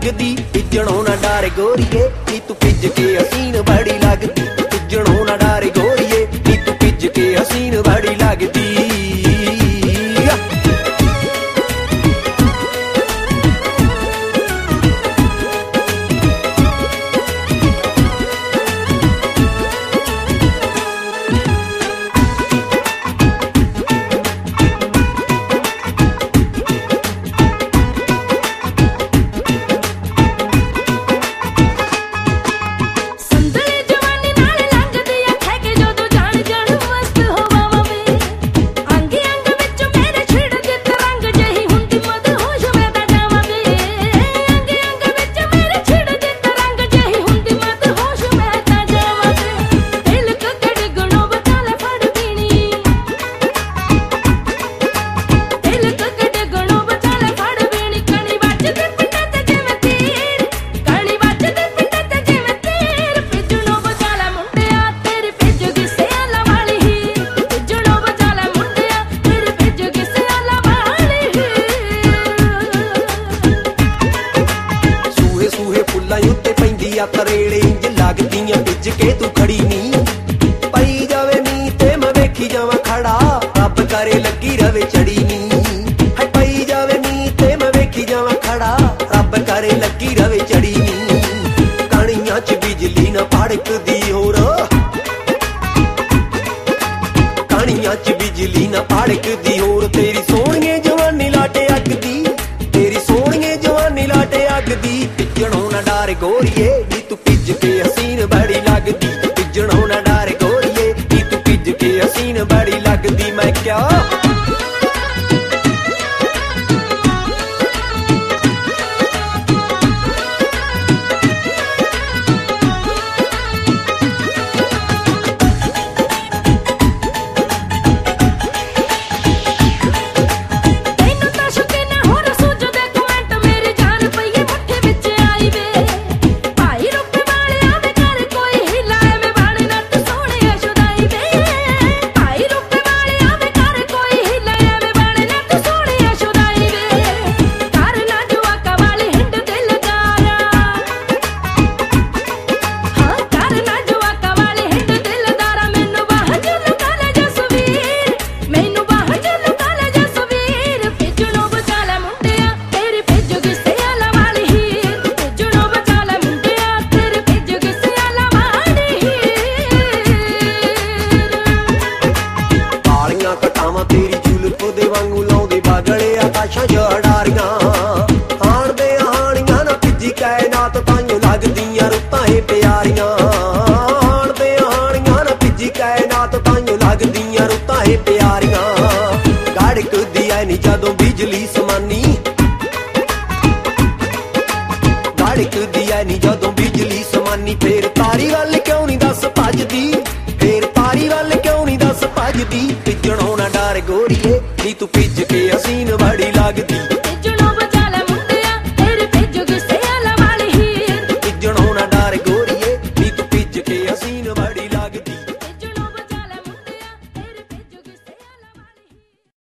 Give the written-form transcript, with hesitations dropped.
लगदी। पिजणों ना डर गोरिए नी तू पिज के हसीन बड़ी लगदी। पिजणों ना डर गोरिए नी तू पिज के हसीन बड़ी लगदी। तरेड़े इंज लगदियां पिज के तू खड़ी नी। पई जावे नी ते मैं वेखी जावां खड़ा रब करे लगी रवे चढ़ी नी। है पई जावे नी ते मैं वेखी जावां खड़ा रब करे लगी रवे चढ़ी नी। कणियां च बिजली ना भड़कदी होर कणियां च बिजली ना भड़कदी होर तेरी सोहणिए जवानी लाटे अगदी। तेरी सोहणिए जवानी लाटे अगदी। पिजणों ना डर गोरिए तू पिज के हसीन बड़ी लगदी। पिजणों ना डर गोरिए नी तू पिज के हसीन बड़ी लगदी। मैं क्या तेरी जुल्फ दे वांगू लाउंदे बागले आकाशां च अडारियां। हाण दे हाणियां ना पिजी कायनात ताइयों लगदियां रुत्तां ए प्यारियां। हाण दे हाणियां ना पिजी कायनात ताइयों लगदियां रुत्तां ए प्यारियां। गड़कदी ऐ नी जदों बिजली